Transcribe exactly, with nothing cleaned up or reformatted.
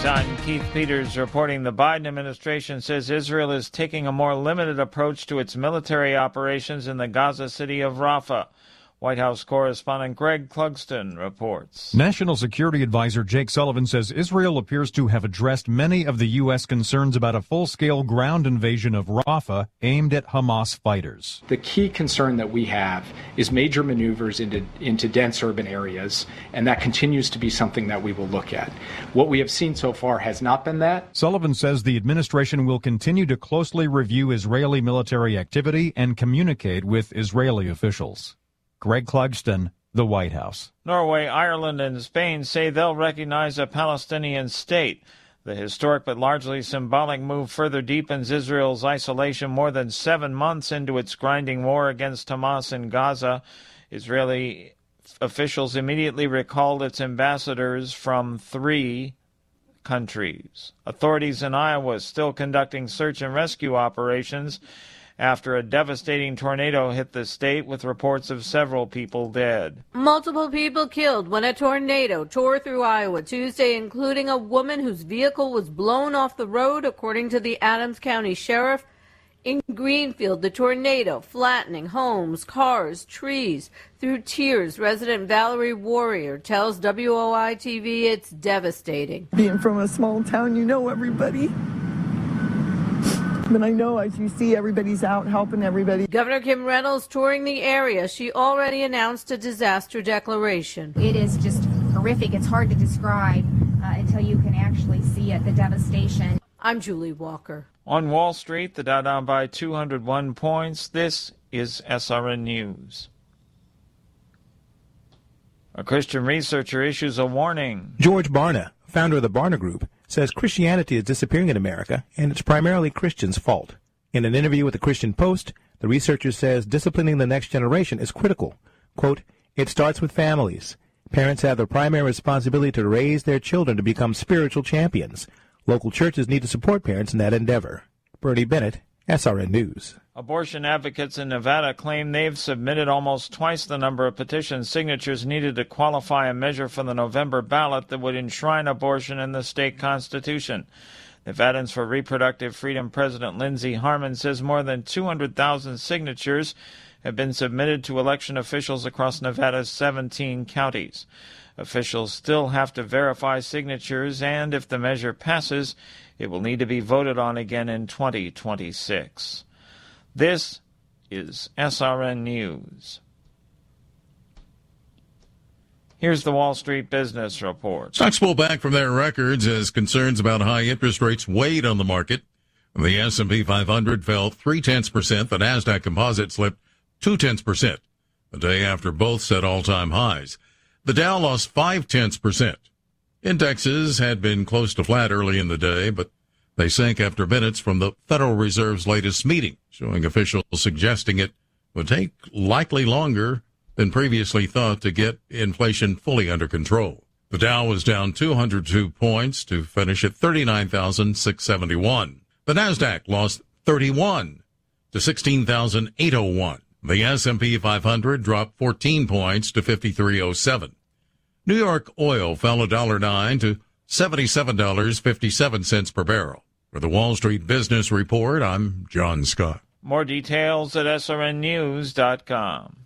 I'm Keith Peters reporting the Biden administration says Israel is taking a more limited approach to its military operations in the Gaza city of Rafah. White House correspondent Greg Clugston reports. National Security Advisor Jake Sullivan says Israel appears to have addressed many of the U S concerns about a full-scale ground invasion of Rafah aimed at Hamas fighters. The key concern that we have is major maneuvers into, into dense urban areas, and that continues to be something that we will look at. What we have seen so far has not been that. Sullivan says the administration will continue to closely review Israeli military activity and communicate with Israeli officials. Greg Clugston, the White House. Norway, Ireland, and Spain say they'll recognize a Palestinian state. The historic but largely symbolic move further deepens Israel's isolation more than seven months into its grinding war against Hamas in Gaza. Israeli officials immediately recalled its ambassadors from three countries. Authorities in Iowa still conducting search and rescue operations after a devastating tornado hit the state, with reports of several people dead. Multiple people killed when a tornado tore through Iowa Tuesday, including a woman whose vehicle was blown off the road, according to the Adams County Sheriff. In Greenfield, the tornado flattening homes, cars, trees. Through tears, resident Valerie Warrior tells W O I T V it's devastating. Being from a small town, you know everybody. But I know, as you see, everybody's out helping everybody. Governor Kim Reynolds touring the area. She already announced a disaster declaration. It is just horrific. It's hard to describe uh, until you can actually see it, the devastation. I'm Julie Walker. On Wall Street, the Dow down by two hundred one points. This is S R N News. A Christian researcher issues a warning. George Barna, founder of the Barna Group, says Christianity is disappearing in America, and it's primarily Christians' fault. In an interview with the Christian Post, the researcher says disciplining the next generation is critical. Quote, it starts with families. Parents have the primary responsibility to raise their children to become spiritual champions. Local churches need to support parents in that endeavor. Bernie Bennett, S R N News. Abortion advocates in Nevada claim they've submitted almost twice the number of petition signatures needed to qualify a measure for the November ballot that would enshrine abortion in the state constitution. Nevadans for Reproductive Freedom President Lindsey Harman says more than two hundred thousand signatures have been submitted to election officials across Nevada's seventeen counties. Officials still have to verify signatures, and if the measure passes, it will need to be voted on again in twenty twenty-six. This is S R N News. Here's the Wall Street Business Report. Stocks pulled back from their records as concerns about high interest rates weighed on the market. The S and P five hundred fell three-tenths percent. The NASDAQ Composite slipped two-tenths percent, the day after both set all-time highs. The Dow lost five-tenths percent. Indexes had been close to flat early in the day, but they sank after minutes from the Federal Reserve's latest meeting, showing officials suggesting it would take likely longer than previously thought to get inflation fully under control. The Dow was down two hundred two points to finish at thirty-nine thousand six hundred seventy-one. The NASDAQ lost thirty-one to sixteen thousand eight hundred one. The S and P five hundred dropped fourteen points to fifty-three oh seven. New York oil fell one dollar and nine cents to seventy-seven dollars and fifty-seven cents per barrel. For the Wall Street Business Report, I'm John Scott. More details at S R N news dot com.